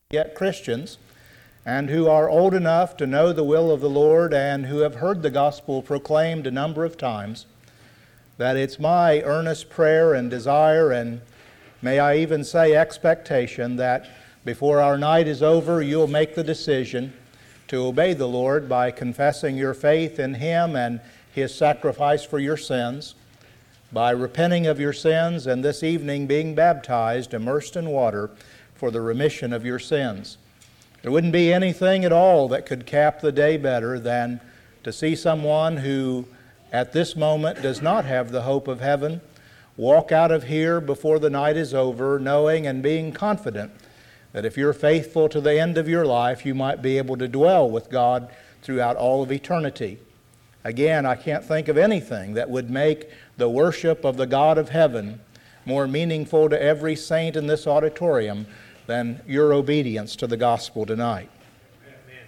yet Christians, and who are old enough to know the will of the Lord and who have heard the gospel proclaimed a number of times, that it's my earnest prayer and desire, and may I even say expectation, that before our night is over, you'll make the decision to obey the Lord by confessing your faith in Him and His sacrifice for your sins, by repenting of your sins, and this evening being baptized, immersed in water, for the remission of your sins. There wouldn't be anything at all that could cap the day better than to see someone who at this moment does not have the hope of heaven walk out of here before the night is over, knowing and being confident that if you're faithful to the end of your life, you might be able to dwell with God throughout all of eternity. Again, I can't think of anything that would make the worship of the God of heaven more meaningful to every saint in this auditorium than your obedience to the gospel tonight. Amen.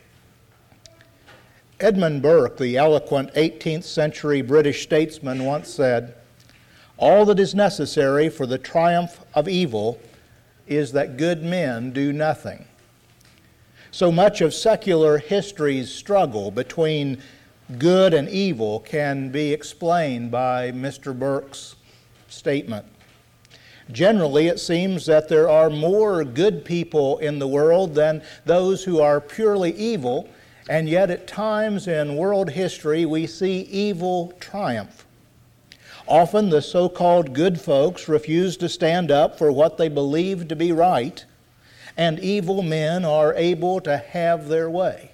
Edmund Burke, the eloquent 18th century British statesman, once said, "All that is necessary for the triumph of evil is that good men do nothing." So much of secular history's struggle between good and evil can be explained by Mr. Burke's statement. Generally, it seems that there are more good people in the world than those who are purely evil, and yet at times in world history we see evil triumph. Often the so-called good folks refuse to stand up for what they believe to be right, and evil men are able to have their way.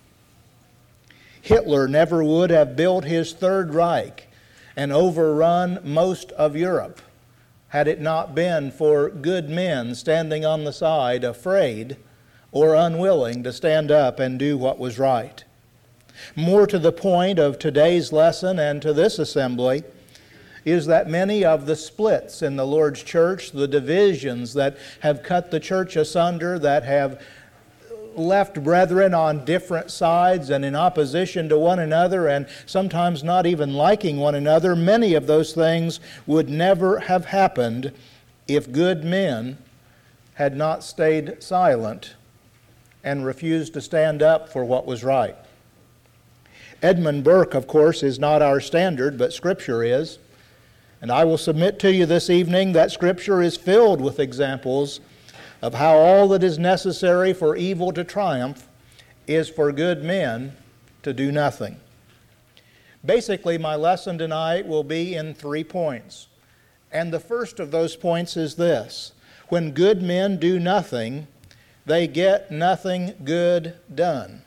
Hitler never would have built his Third Reich and overrun most of Europe had it not been for good men standing on the side, afraid or unwilling to stand up and do what was right. More to the point of today's lesson and to this assembly is that many of the splits in the Lord's church, the divisions that have cut the church asunder, that have left brethren on different sides and in opposition to one another, and sometimes not even liking one another, many of those things would never have happened if good men had not stayed silent and refused to stand up for what was right. Edmund Burke, of course, is not our standard, but Scripture is. And I will submit to you this evening that Scripture is filled with examples of how all that is necessary for evil to triumph is for good men to do nothing. Basically, my lesson tonight will be in 3 points. And the first of those points is this: when good men do nothing, they get nothing good done.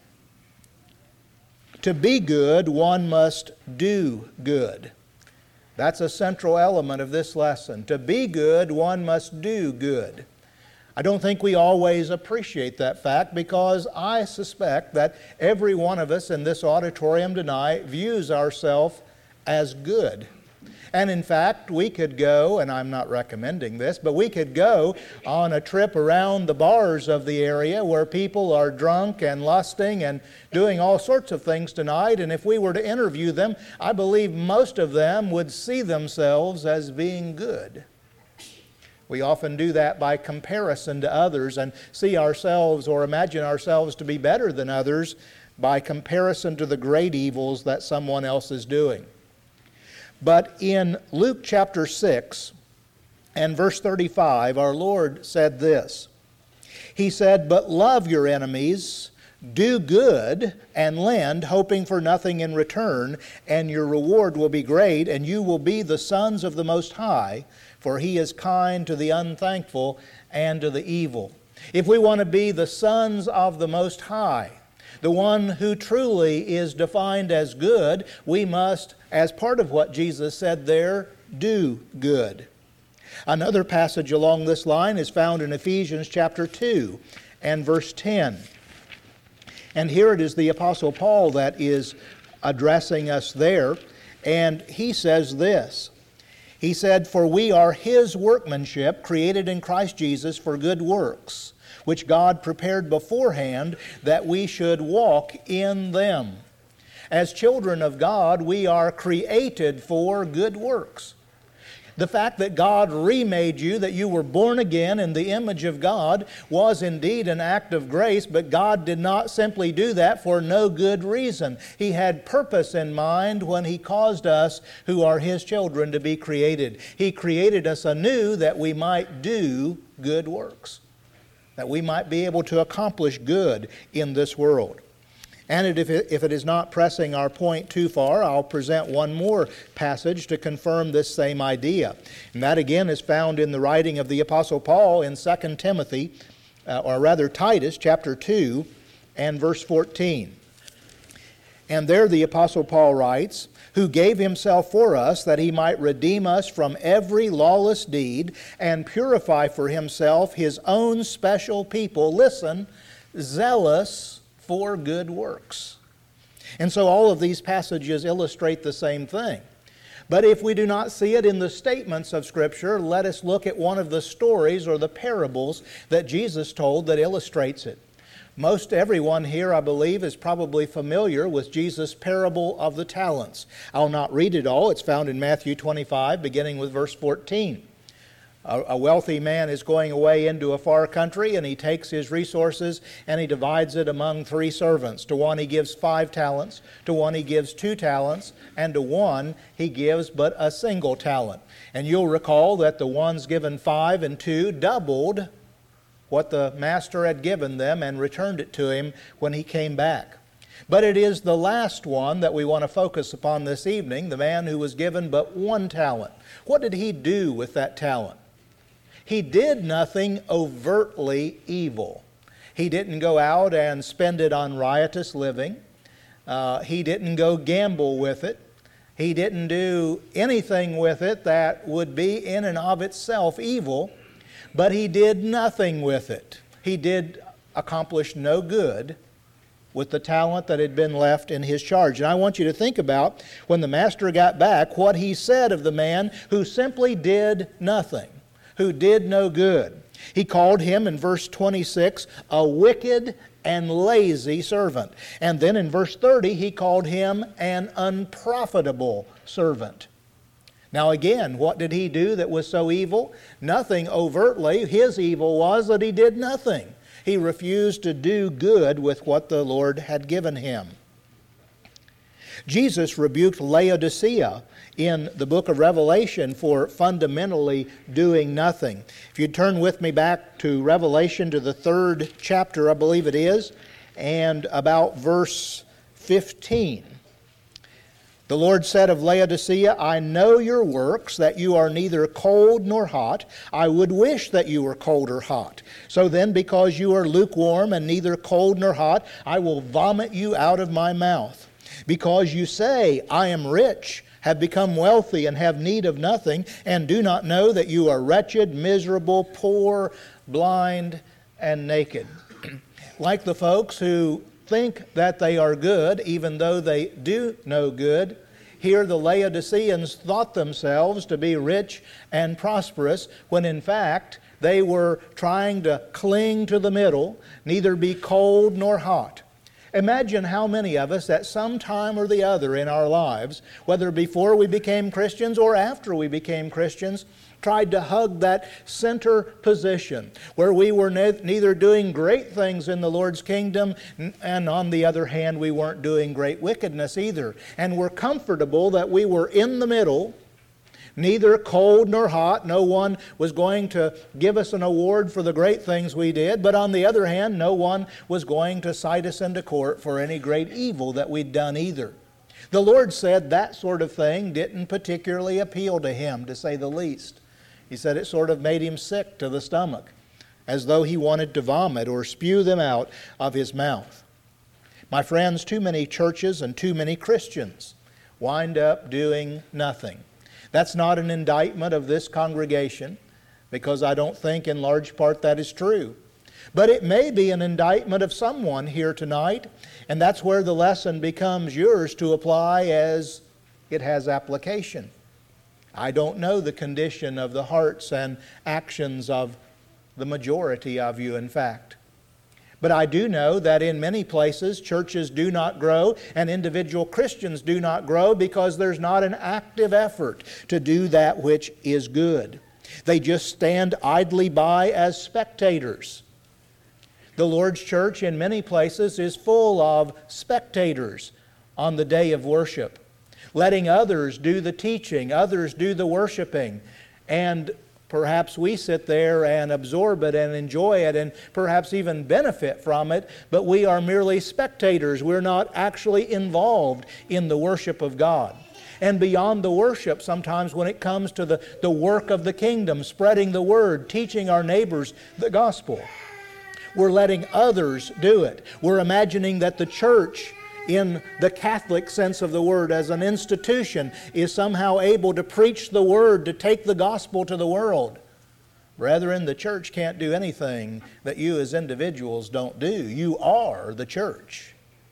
To be good, one must do good. That's a central element of this lesson. To be good, one must do good. I don't think we always appreciate that fact, because I suspect that every one of us in this auditorium tonight views ourselves as good. And in fact, we could go, and I'm not recommending this, but we could go on a trip around the bars of the area where people are drunk and lusting and doing all sorts of things tonight, and if we were to interview them, I believe most of them would see themselves as being good. We often do that by comparison to others and see ourselves or imagine ourselves to be better than others by comparison to the great evils that someone else is doing. But in Luke chapter 6 and verse 35, our Lord said this. He said, "But love your enemies, do good, and lend, hoping for nothing in return, and your reward will be great, and you will be the sons of the Most High, for He is kind to the unthankful and to the evil." If we want to be the sons of the Most High, the one who truly is defined as good, we must, as part of what Jesus said there, do good. Another passage along this line is found in Ephesians chapter 2 and verse 10. And here it is the Apostle Paul that is addressing us there, and he says this. He said, "For we are His workmanship, created in Christ Jesus for good works, which God prepared beforehand that we should walk in them." As children of God, we are created for good works. The fact that God remade you, that you were born again in the image of God, was indeed an act of grace, but God did not simply do that for no good reason. He had purpose in mind when He caused us, who are His children, to be created. He created us anew that we might do good works, that we might be able to accomplish good in this world. And if it is not pressing our point too far, I'll present one more passage to confirm this same idea. And that again is found in the writing of the Apostle Paul in 2 Timothy, or rather Titus chapter 2 and verse 14. And there the Apostle Paul writes, "Who gave Himself for us, that He might redeem us from every lawless deed, and purify for Himself His own special people," listen, "zealous for good works." And so all of these passages illustrate the same thing. But if we do not see it in the statements of Scripture, let us look at one of the stories or the parables that Jesus told that illustrates it. Most everyone here, I believe, is probably familiar with Jesus' parable of the talents. I'll not read it all. It's found in Matthew 25, beginning with verse 14. A wealthy man is going away into a far country, and he takes his resources and he divides it among 3 servants. To one he gives 5 talents, to one he gives 2 talents, and to one he gives but a single talent. And you'll recall that the ones given 5 and 2 doubled what the master had given them and returned it to him when he came back. But it is the last one that we want to focus upon this evening, the man who was given but 1 talent. What did he do with that talent? He did nothing overtly evil. He didn't go out and spend it on riotous living. He didn't go gamble with it. He didn't do anything with it that would be in and of itself evil, but he did nothing with it. He did accomplish no good with the talent that had been left in his charge. And I want you to think about, when the master got back, what he said of the man who simply did nothing, who did no good. He called him in verse 26 a wicked and lazy servant. And then in verse 30 he called him an unprofitable servant. Now again, what did he do that was so evil? Nothing overtly. His evil was that he did nothing. He refused to do good with what the Lord had given him. Jesus rebuked Laodicea in the book of Revelation for fundamentally doing nothing. If you turn with me back to Revelation, to the 3rd chapter, I believe it is, and about verse 15. The Lord said of Laodicea, "I know your works, that you are neither cold nor hot. I would wish that you were cold or hot. So then, because you are lukewarm and neither cold nor hot, I will vomit you out of my mouth. Because you say, 'I am rich, have become wealthy, and have need of nothing,' and do not know that you are wretched, miserable, poor, blind, and naked." Like the folks who think that they are good, even though they do no good, here the Laodiceans thought themselves to be rich and prosperous, when in fact they were trying to cling to the middle, neither be cold nor hot. Imagine how many of us at some time or the other in our lives, whether before we became Christians or after we became Christians, tried to hug that center position where we were neither doing great things in the Lord's kingdom, and on the other hand we weren't doing great wickedness either. And we're comfortable that we were in the middle, neither cold nor hot. No one was going to give us an award for the great things we did, but on the other hand, no one was going to cite us into court for any great evil that we'd done either. The Lord said that sort of thing didn't particularly appeal to Him, to say the least. He said it sort of made Him sick to the stomach, as though He wanted to vomit or spew them out of His mouth. My friends, too many churches and too many Christians wind up doing nothing. That's not an indictment of this congregation, because I don't think in large part that is true. But it may be an indictment of someone here tonight, and that's where the lesson becomes yours to apply as it has application. I don't know the condition of the hearts and actions of the majority of you, in fact. But I do know that in many places churches do not grow and individual Christians do not grow because there's not an active effort to do that which is good. They just stand idly by as spectators. The Lord's church in many places is full of spectators on the day of worship, letting others do the teaching, others do the worshiping, and perhaps we sit there and absorb it and enjoy it and perhaps even benefit from it, but we are merely spectators. We're not actually involved in the worship of God. And beyond the worship, sometimes when it comes to the work of the kingdom, spreading the word, teaching our neighbors the gospel, we're letting others do it. We're imagining that the church, in the Catholic sense of the word, as an institution, is somehow able to preach the word, to take the gospel to the world. Brethren, the church can't do anything that you as individuals don't do. You are the church.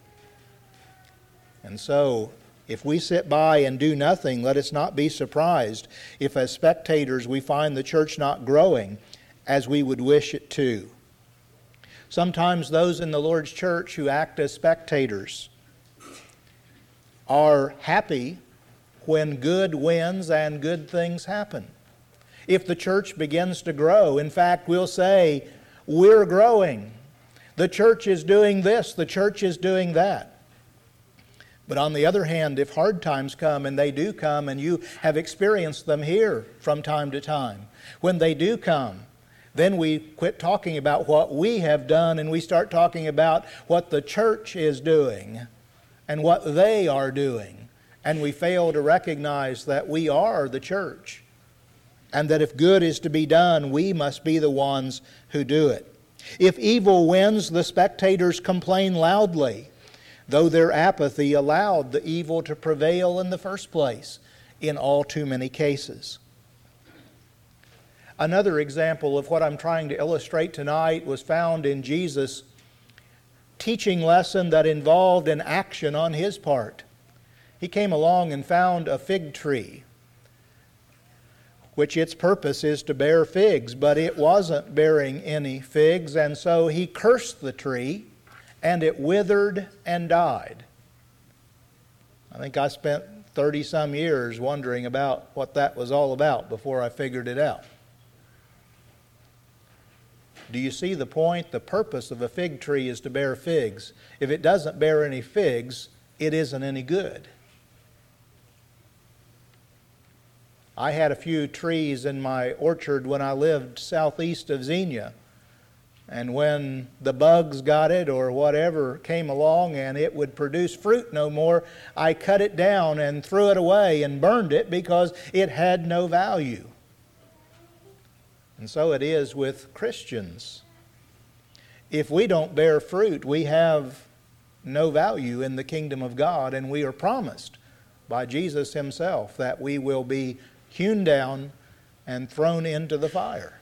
And so, if we sit by and do nothing, let us not be surprised if as spectators we find the church not growing as we would wish it to. Sometimes those in the Lord's church who act as spectators are happy when good wins and good things happen. If the church begins to grow, in fact, we'll say, we're growing. The church is doing this, the church is doing that. But on the other hand, if hard times come, and they do come, and you have experienced them here from time to time, when they do come, then we quit talking about what we have done and we start talking about what the church is doing and what they are doing. And we fail to recognize that we are the church and that if good is to be done, we must be the ones who do it. If evil wins, the spectators complain loudly, though their apathy allowed the evil to prevail in the first place in all too many cases. Another example of what I'm trying to illustrate tonight was found in Jesus' teaching lesson that involved an action on His part. He came along and found a fig tree, which its purpose is to bear figs, but it wasn't bearing any figs, and so He cursed the tree, and it withered and died. I think I spent 30-some years wondering about what that was all about before I figured it out. Do you see the point? The purpose of a fig tree is to bear figs. If it doesn't bear any figs, it isn't any good. I had a few trees in my orchard when I lived southeast of Xenia. And when the bugs got it or whatever came along and it would produce fruit no more, I cut it down and threw it away and burned it because it had no value. And so it is with Christians. If we don't bear fruit, we have no value in the kingdom of God, and we are promised by Jesus Himself that we will be hewn down and thrown into the fire.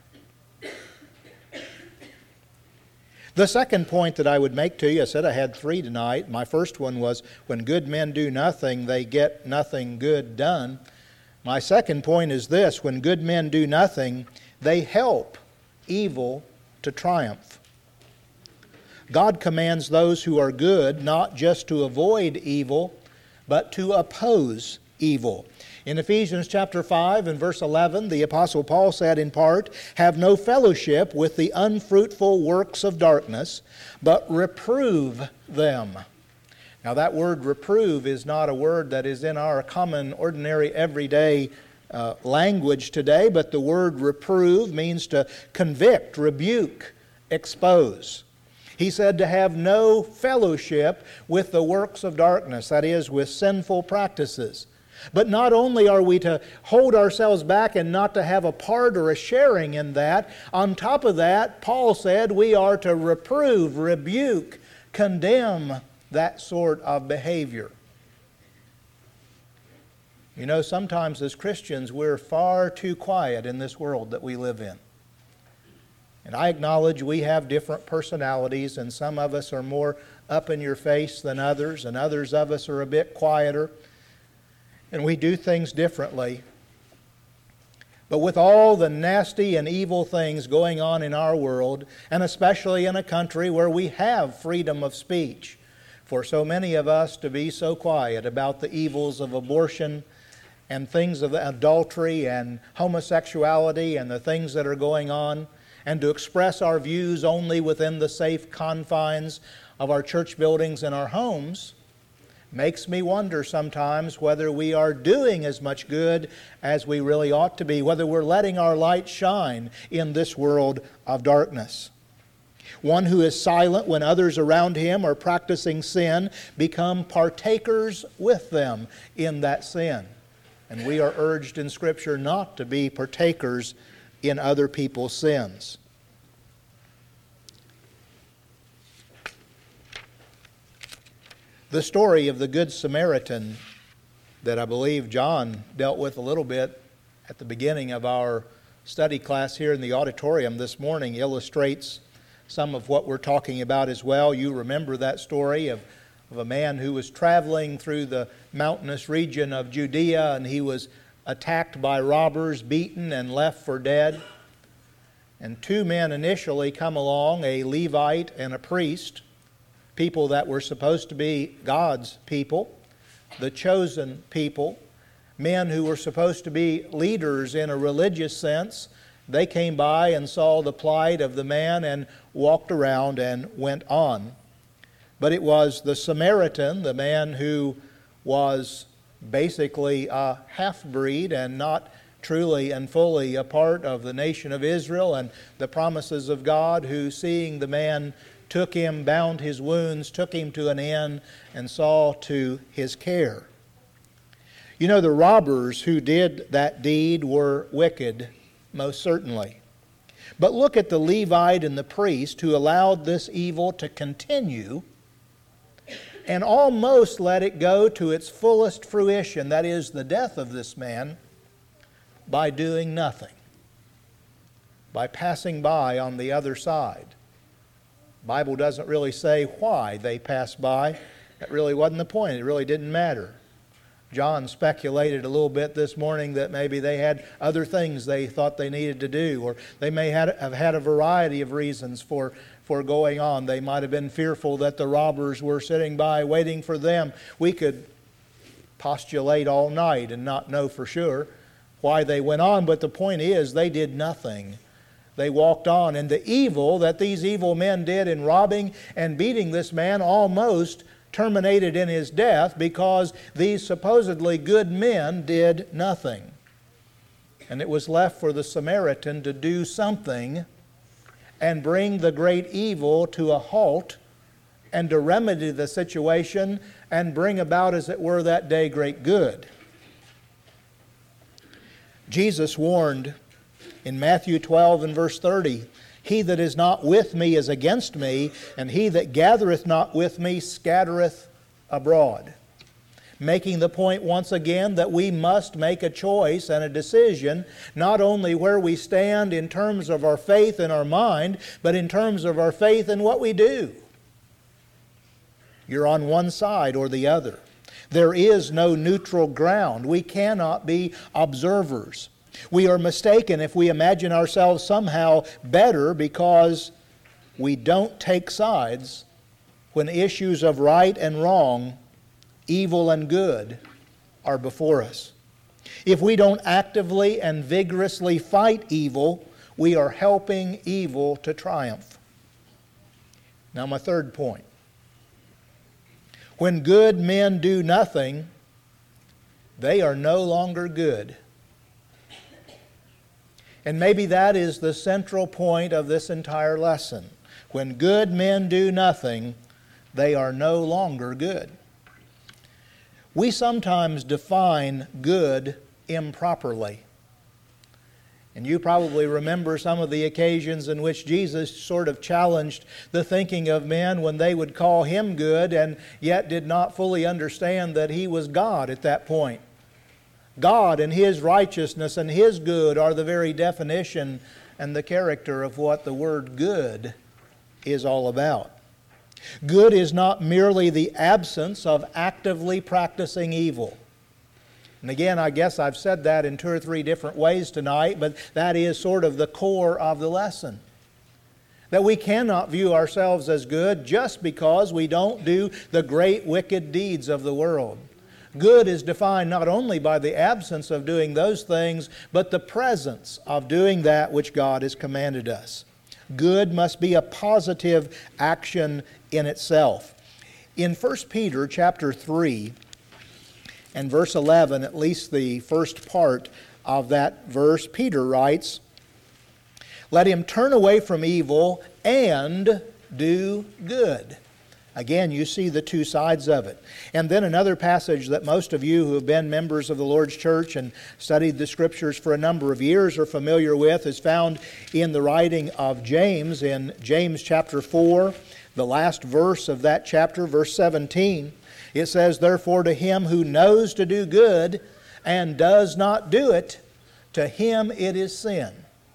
The second point that I would make to you, I said I had 3 tonight. My first one was, when good men do nothing, they get nothing good done. My second point is this: when good men do nothing, they help evil to triumph. God commands those who are good not just to avoid evil, but to oppose evil. In Ephesians chapter 5 and verse 11, the Apostle Paul said in part, "Have no fellowship with the unfruitful works of darkness, but reprove them." Now that word reprove is not a word that is in our common, ordinary, everyday language today, but the word reprove means to convict, rebuke, expose. He said to have no fellowship with the works of darkness, that is, with sinful practices. But not only are we to hold ourselves back and not to have a part or a sharing in that, on top of that, Paul said we are to reprove, rebuke, condemn that sort of behavior. You know, sometimes as Christians, we're far too quiet in this world that we live in. And I acknowledge we have different personalities, and some of us are more up in your face than others, and others of us are a bit quieter. And we do things differently. But with all the nasty and evil things going on in our world, and especially in a country where we have freedom of speech, for so many of us to be so quiet about the evils of abortion and things of adultery and homosexuality and the things that are going on, and to express our views only within the safe confines of our church buildings and our homes, makes me wonder sometimes whether we are doing as much good as we really ought to be, whether we're letting our light shine in this world of darkness. One who is silent when others around him are practicing sin become partakers with them in that sin. And we are urged in Scripture not to be partakers in other people's sins. The story of the Good Samaritan that I believe John dealt with a little bit at the beginning of our study class here in the auditorium this morning illustrates some of what we're talking about as well. You remember that story of a man who was traveling through the mountainous region of Judea, and he was attacked by robbers, beaten, and left for dead. And two men initially come along, a Levite and a priest, people that were supposed to be God's people, the chosen people, men who were supposed to be leaders in a religious sense. They came by and saw the plight of the man and walked around and went on. But it was the Samaritan, the man who was basically a half-breed and not truly and fully a part of the nation of Israel and the promises of God, who, seeing the man, took him, bound his wounds, took him to an inn, and saw to his care. You know, the robbers who did that deed were wicked, most certainly. But look at the Levite and the priest who allowed this evil to continue and almost let it go to its fullest fruition, that is, the death of this man, by doing nothing, by passing by on the other side. The Bible doesn't really say why they passed by. That really wasn't the point. It really didn't matter. John speculated a little bit this morning that maybe they had other things they thought they needed to do, or they may have had a variety of reasons for going on. They might have been fearful that the robbers were sitting by waiting for them. We could postulate all night and not know for sure why they went on, but the point is they did nothing. They walked on, and the evil that these evil men did in robbing and beating this man almost terminated in his death because these supposedly good men did nothing. And it was left for the Samaritan to do something and bring the great evil to a halt and to remedy the situation and bring about, as it were, that day great good. Jesus warned in Matthew 12 and verse 30, "He that is not with me is against me, and he that gathereth not with me scattereth abroad." Making the point once again that we must make a choice and a decision, not only where we stand in terms of our faith in our mind, but in terms of our faith in what we do. You're on one side or the other. There is no neutral ground. We cannot be observers. We are mistaken if we imagine ourselves somehow better because we don't take sides when issues of right and wrong, evil and good, are before us. If we don't actively and vigorously fight evil, we are helping evil to triumph. Now, my third point. When good men do nothing, they are no longer good. And maybe that is the central point of this entire lesson. When good men do nothing, they are no longer good. We sometimes define good improperly. And you probably remember some of the occasions in which Jesus sort of challenged the thinking of men when they would call Him good and yet did not fully understand that He was God at that point. God and His righteousness and His good are the very definition and the character of what the word good is all about. Good is not merely the absence of actively practicing evil. And again, I guess I've said that in 2 or 3 different ways tonight, but that is sort of the core of the lesson. That we cannot view ourselves as good just because we don't do the great wicked deeds of the world. Good is defined not only by the absence of doing those things, but the presence of doing that which God has commanded us. Good must be a positive action in itself. In 1 Peter chapter 3 and verse 11, at least the first part of that verse, Peter writes, "Let him turn away from evil and do good." Again, you see the two sides of it. And then another passage that most of you who have been members of the Lord's church and studied the Scriptures for a number of years are familiar with is found in the writing of James, in James chapter 4, the last verse of that chapter, verse 17. It says, "Therefore to him who knows to do good and does not do it, to him it is sin."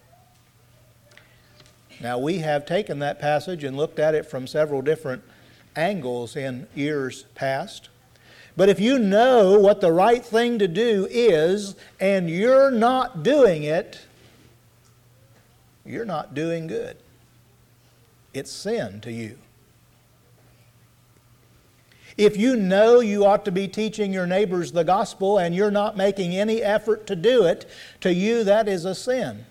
Now we have taken that passage and looked at it from several different angles in years past. But if you know what the right thing to do is and you're not doing it, you're not doing good. It's sin to you. If you know you ought to be teaching your neighbors the gospel and you're not making any effort to do it, to you that is a sin.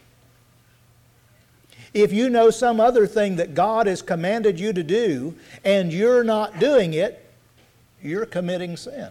If you know some other thing that God has commanded you to do and you're not doing it, you're committing sin.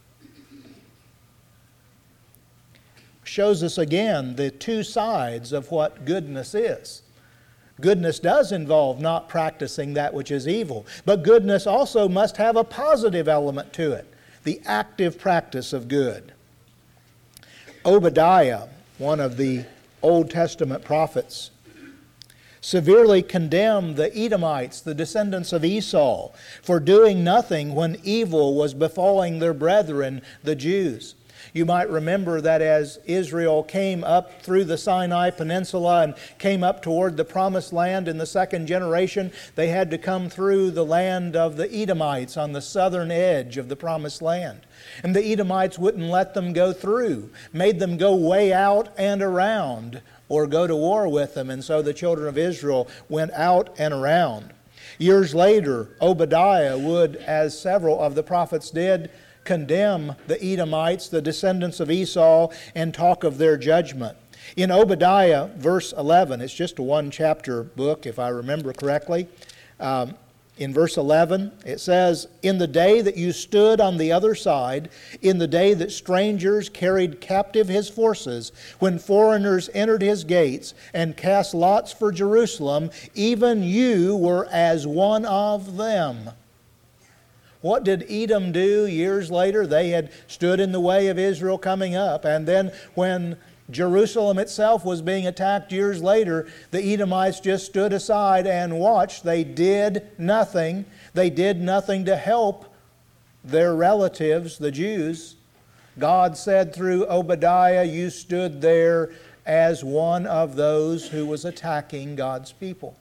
Shows us again the two sides of what goodness is. Goodness does involve not practicing that which is evil, but goodness also must have a positive element to it, the active practice of good. Obadiah, one of the Old Testament prophets, severely condemned the Edomites, the descendants of Esau, for doing nothing when evil was befalling their brethren, the Jews. You might remember that as Israel came up through the Sinai Peninsula and came up toward the Promised Land in the second generation, they had to come through the land of the Edomites on the southern edge of the Promised Land. And the Edomites wouldn't let them go through, made them go way out and around or go to war with them. And so the children of Israel went out and around. Years later, Obadiah would, as several of the prophets did, condemn the Edomites, the descendants of Esau, and talk of their judgment. In Obadiah, verse 11, it's just a one-chapter book, if I remember correctly. In verse 11, it says, "In the day that you stood on the other side, in the day that strangers carried captive his forces, when foreigners entered his gates and cast lots for Jerusalem, even you were as one of them." What did Edom do years later? They had stood in the way of Israel coming up. And then when Jerusalem itself was being attacked years later, the Edomites just stood aside and watched. They did nothing. They did nothing to help their relatives, the Jews. God said through Obadiah, "You stood there as one of those who was attacking God's people."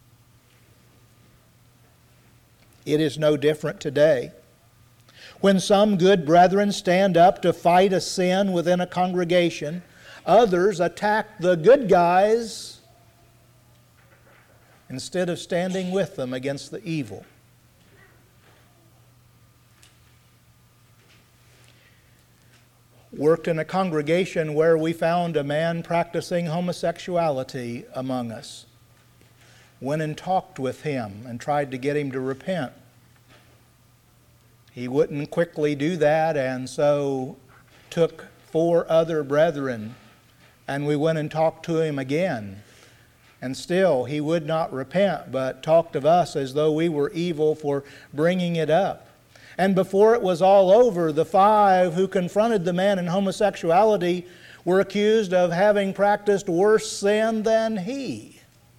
It is no different today. When some good brethren stand up to fight a sin within a congregation, others attack the good guys instead of standing with them against the evil. Worked in a congregation where we found a man practicing homosexuality among us. Went and talked with him and tried to get him to repent. He wouldn't quickly do that, and so took 4 other brethren, and we went and talked to him again. And still he would not repent, but talked of us as though we were evil for bringing it up. And before it was all over, the 5 who confronted the man in homosexuality were accused of having practiced worse sin than he.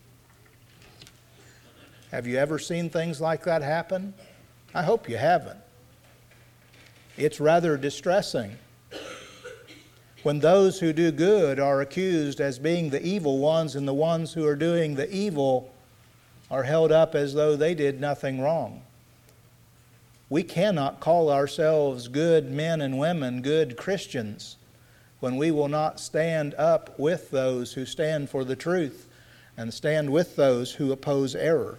Have you ever seen things like that happen? I hope you haven't. It's rather distressing when those who do good are accused as being the evil ones, and the ones who are doing the evil are held up as though they did nothing wrong. We cannot call ourselves good men and women, good Christians, when we will not stand up with those who stand for the truth and stand with those who oppose error.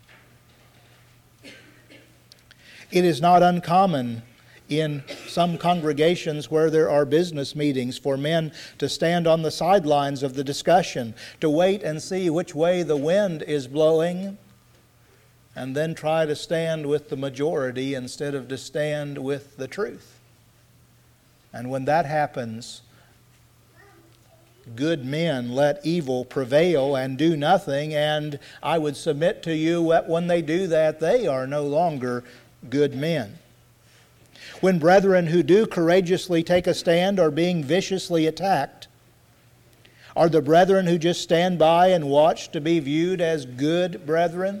It is not uncommon in some congregations where there are business meetings for men to stand on the sidelines of the discussion, to wait and see which way the wind is blowing, and then try to stand with the majority instead of to stand with the truth. And when that happens, good men let evil prevail and do nothing, and I would submit to you that when they do that, they are no longer good men. When brethren who do courageously take a stand are being viciously attacked, are the brethren who just stand by and watch to be viewed as good brethren?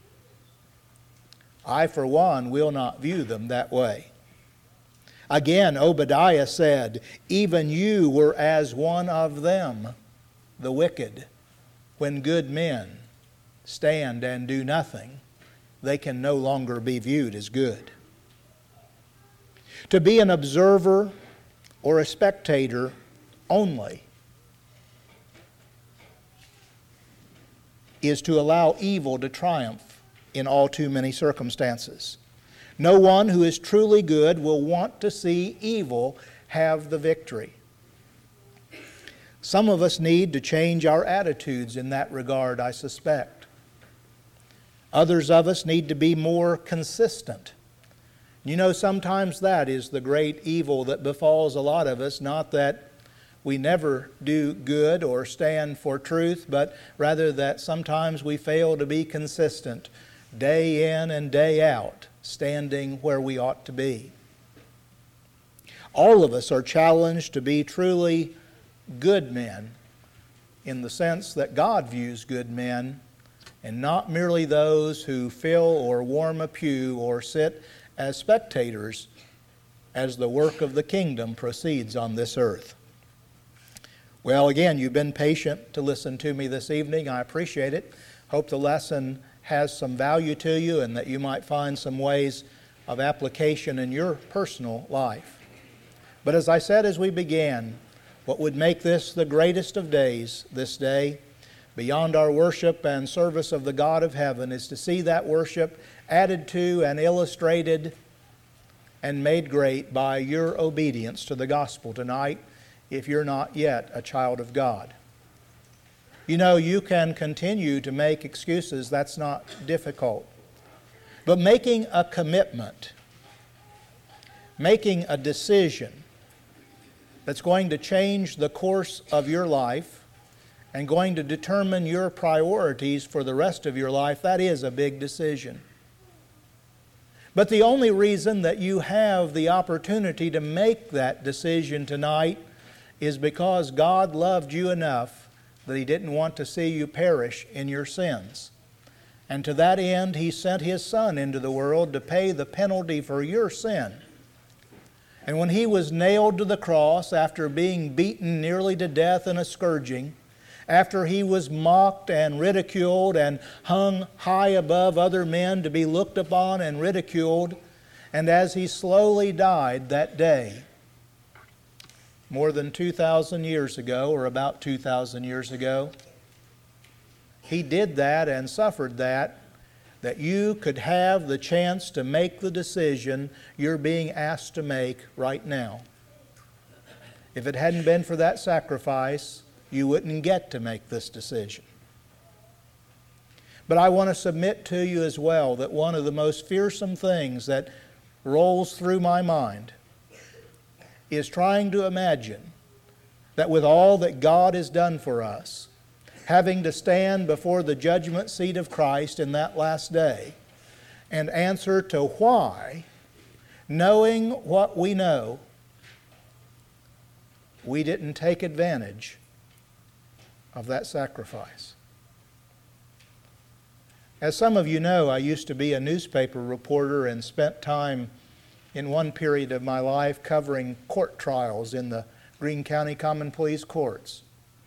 I, for one, will not view them that way. Again, Obadiah said, "Even you were as one of them, the wicked. When good men stand and do nothing, they can no longer be viewed as good." To be an observer or a spectator only is to allow evil to triumph in all too many circumstances. No one who is truly good will want to see evil have the victory. Some of us need to change our attitudes in that regard, I suspect. Others of us need to be more consistent. You know, sometimes that is the great evil that befalls a lot of us, not that we never do good or stand for truth, but rather that sometimes we fail to be consistent, day in and day out, standing where we ought to be. All of us are challenged to be truly good men in the sense that God views good men, and not merely those who fill or warm a pew or sit as spectators as the work of the kingdom proceeds on this earth. Well, again, you've been patient to listen to me this evening. I appreciate it. Hope the lesson has some value to you and that you might find some ways of application in your personal life. But as I said as we began, what would make this the greatest of days this day, beyond our worship and service of the God of heaven, is to see that worship added to and illustrated and made great by your obedience to the gospel tonight if you're not yet a child of God. You know, you can continue to make excuses. That's not difficult. But making a commitment, making a decision that's going to change the course of your life and going to determine your priorities for the rest of your life, that is a big decision. But the only reason that you have the opportunity to make that decision tonight is because God loved you enough that He didn't want to see you perish in your sins. And to that end, He sent His Son into the world to pay the penalty for your sin. And when He was nailed to the cross after being beaten nearly to death in a scourging, after He was mocked and ridiculed and hung high above other men to be looked upon and ridiculed, and as He slowly died that day, more than 2,000 years ago, or about 2,000 years ago, He did that and suffered that you could have the chance to make the decision you're being asked to make right now. If it hadn't been for that sacrifice, you wouldn't get to make this decision. But I want to submit to you as well that one of the most fearsome things that rolls through my mind is trying to imagine that with all that God has done for us, having to stand before the judgment seat of Christ in that last day and answer to why, knowing what we know, we didn't take advantage of that sacrifice. As some of you know, I used to be a newspaper reporter and spent time in one period of my life covering court trials in the Greene County Common Pleas courts.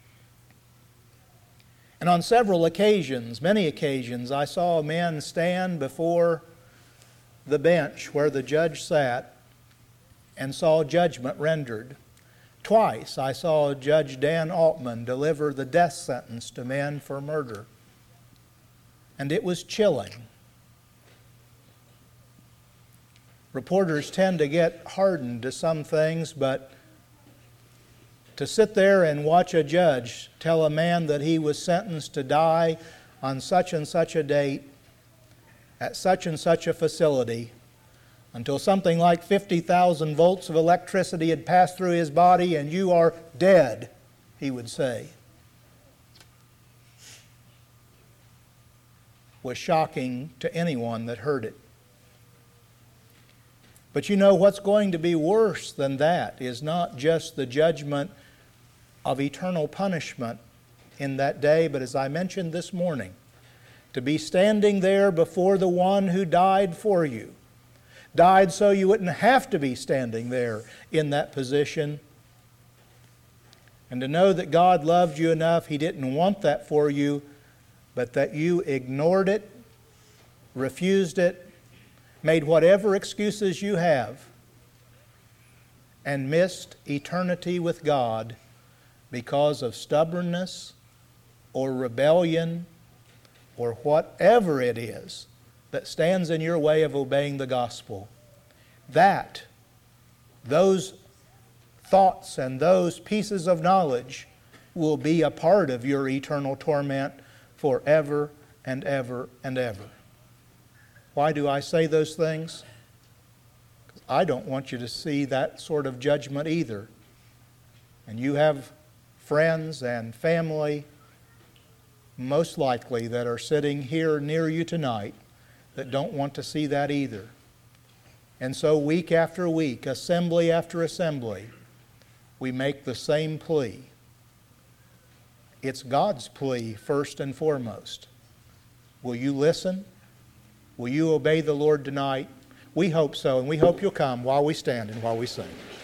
And on several occasions, many occasions, I saw men stand before the bench where the judge sat and saw judgment rendered. Twice I saw Judge Dan Altman deliver the death sentence to men for murder. And it was chilling. Reporters tend to get hardened to some things, but to sit there and watch a judge tell a man that he was sentenced to die on such and such a date at such and such a facility until something like 50,000 volts of electricity had passed through his body, and you are dead, he would say, was shocking to anyone that heard it. But you know, what's going to be worse than that is not just the judgment of eternal punishment in that day, but as I mentioned this morning, to be standing there before the one who died for you, died so you wouldn't have to be standing there in that position, and to know that God loved you enough, He didn't want that for you, but that you ignored it, refused it, made whatever excuses you have, and missed eternity with God because of stubbornness or rebellion or whatever it is that stands in your way of obeying the gospel. Those thoughts and those pieces of knowledge will be a part of your eternal torment forever and ever and ever. Why do I say those things? I don't want you to see that sort of judgment either. And you have friends and family, most likely, that are sitting here near you tonight that don't want to see that either. And so week after week, assembly after assembly, we make the same plea. It's God's plea first and foremost. Will you listen? Will you obey the Lord tonight? We hope so, and we hope you'll come while we stand and while we sing.